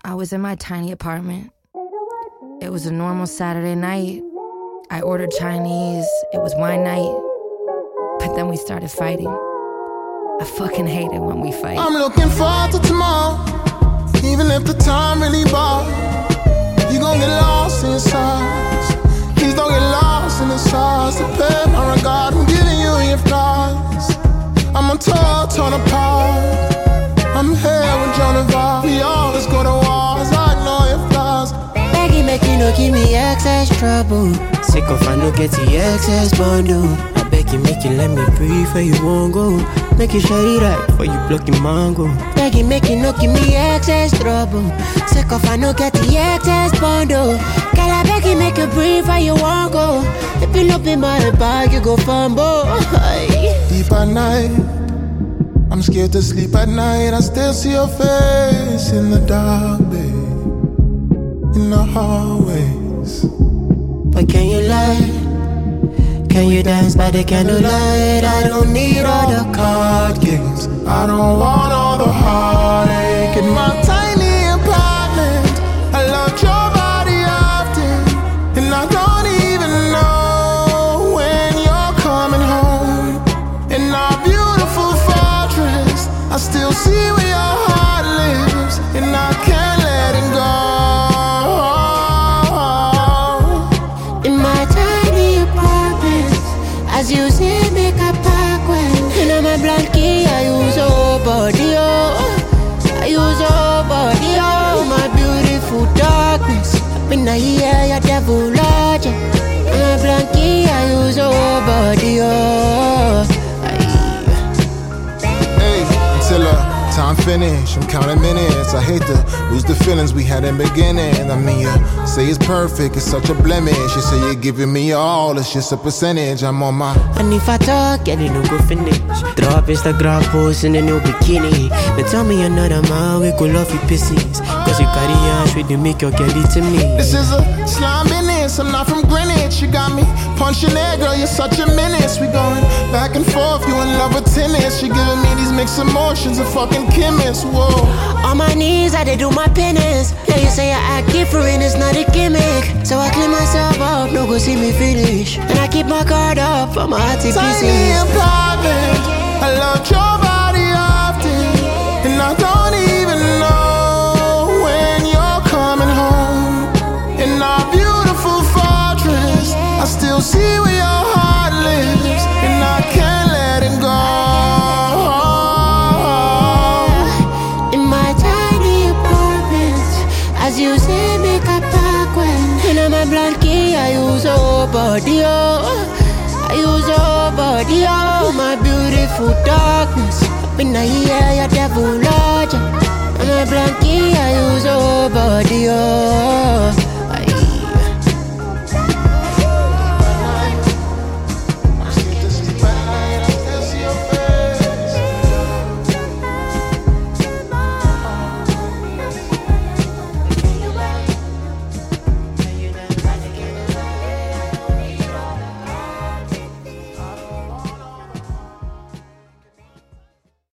I was in my tiny apartment. It was a normal Saturday night. I ordered Chinese. It was wine night. But then we started fighting. I fucking hate it when we fight. I'm looking forward to tomorrow, even if the time really bothers. You gon' get lost in your sauce. Please don't get lost in the sauce. The pain, my regard, I'm giving you your flaws. I'm on tour, torn apart. I'm here with Joan of Arc. We always go to wars, I ignore your flaws. Maggie make you no give me excess trouble. Sick of I no get the excess bundle. I beg you make you let me breathe where you won't go. Make you shut it right before you block your mango. Maggie make you no give me excess trouble. Sick of I no get the excess bundle. Girl I beg you make you breathe where you won't go. If you no be my bag you go fumble. Deep at night, I'm scared to sleep at night. I still see your face in the dark, babe, in the hallways. But can you lie? Can you dance by the candlelight? I don't need all the card games. I don't want all the heartache in my tiny apartment. I loved your body often, and I don't even know when you're coming home. In our beautiful fortress, I still see where your heart lives, and I can't let it go. In my tiny apartment, as you say, make a pack when. And I'm a blankie, I use all body, oh. I use all body, oh. My beautiful darkness, up in the air, your devil larger. I'm a blankie, I use all body, oh. Hey, until time finish, I'm counting minutes. I hate to lose the feelings we had in the beginning. I mean, you say it's perfect, it's such a blemish. You say you're giving me all, it's just a percentage. I'm on my. And if I talk, girl, you no go finish. Drop Instagram post in a new bikini. Then tell me another man, we go love you pieces. Cause you carry on, with you make your girl to me. This is a slime business, I'm not from Greenwich. You got me punching there, girl, you're such a menace. We going back and forth, you in love with tennis. You giving me these mixed emotions, a fucking chemist, whoa. On my knees, I did do my penance. Yeah, you say I act different, it's not a gimmick. So I clean myself up, no go see me finish. And I keep my guard up for my hearty pieces. Tiny apartment, I loved your body often, and I don't even know when you're coming home. In our beautiful fortress, I still see where your heart lives, and I can't let it go. In my tiny apartment, as you say, make a pack when. And I'm a blankie, I use all body, oh. I use all body, oh. My beautiful darkness, up in the air, your devil larger. I'm a blankie, I use all body, oh.